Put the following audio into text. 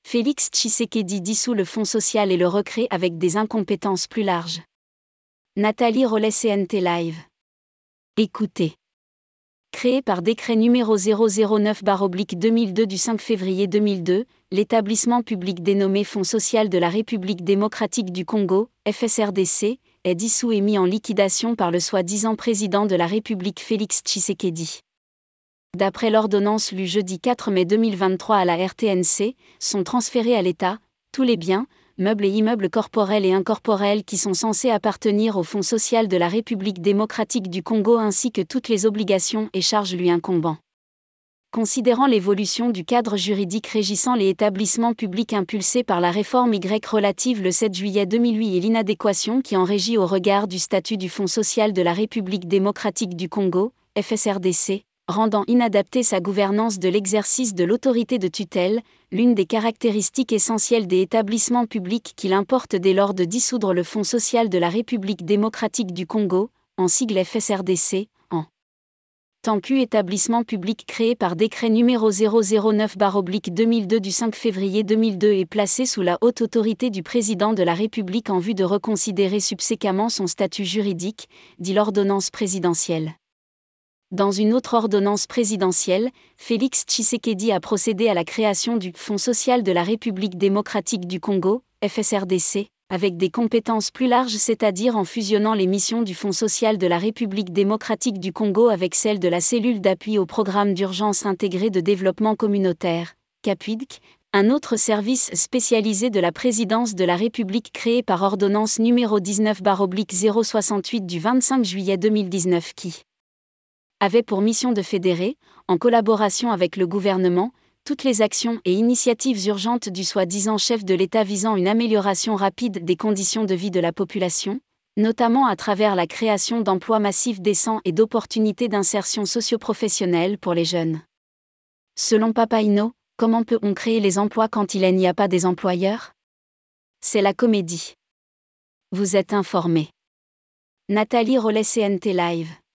Félix Tshisekedi dissout le Fonds social et le recrée avec des incompétences plus larges. Nathalie Rollet CNT Live. Écoutez. Créé par décret numéro 009/2002 du 5 février 2002, l'établissement public dénommé Fonds social de la République démocratique du Congo, FSRDC, est dissous et mis en liquidation par le soi-disant président de la République Félix Tshisekedi. D'après l'ordonnance lue jeudi 4 mai 2023 à la RTNC, sont transférés à l'État tous les biens, meubles et immeubles corporels et incorporels qui sont censés appartenir au Fonds social de la République démocratique du Congo ainsi que toutes les obligations et charges lui incombant. Considérant l'évolution du cadre juridique régissant les établissements publics impulsée par la réforme Y relative le 7 juillet 2008 et l'inadéquation qui en régit au regard du statut du Fonds social de la République démocratique du Congo, FSRDC, rendant inadaptée sa gouvernance de l'exercice de l'autorité de tutelle, l'une des caractéristiques essentielles des établissements publics qu'il importe dès lors de dissoudre le Fonds social de la République démocratique du Congo, en sigle FSRDC, en tant qu'établissement public créé par décret numéro 009/2002 du 5 février 2002 et placé sous la haute autorité du président de la République en vue de reconsidérer subséquemment son statut juridique, dit l'ordonnance présidentielle. Dans une autre ordonnance présidentielle, Félix Tshisekedi a procédé à la création du Fonds social de la République démocratique du Congo, FSRDC, avec des compétences plus larges, c'est-à-dire en fusionnant les missions du Fonds social de la République démocratique du Congo avec celles de la cellule d'appui au programme d'urgence intégré de développement communautaire, CAPUDC, un autre service spécialisé de la présidence de la République créé par ordonnance numéro 19/068 du 25 juillet 2019 qui avait pour mission de fédérer, en collaboration avec le gouvernement, toutes les actions et initiatives urgentes du soi-disant chef de l'État visant une amélioration rapide des conditions de vie de la population, notamment à travers la création d'emplois massifs décents et d'opportunités d'insertion socio-professionnelle pour les jeunes. Selon Papaino, comment peut-on créer les emplois quand il n'y a pas des employeurs ? C'est la comédie. Vous êtes informé. Nathalie Rollet CNT Live.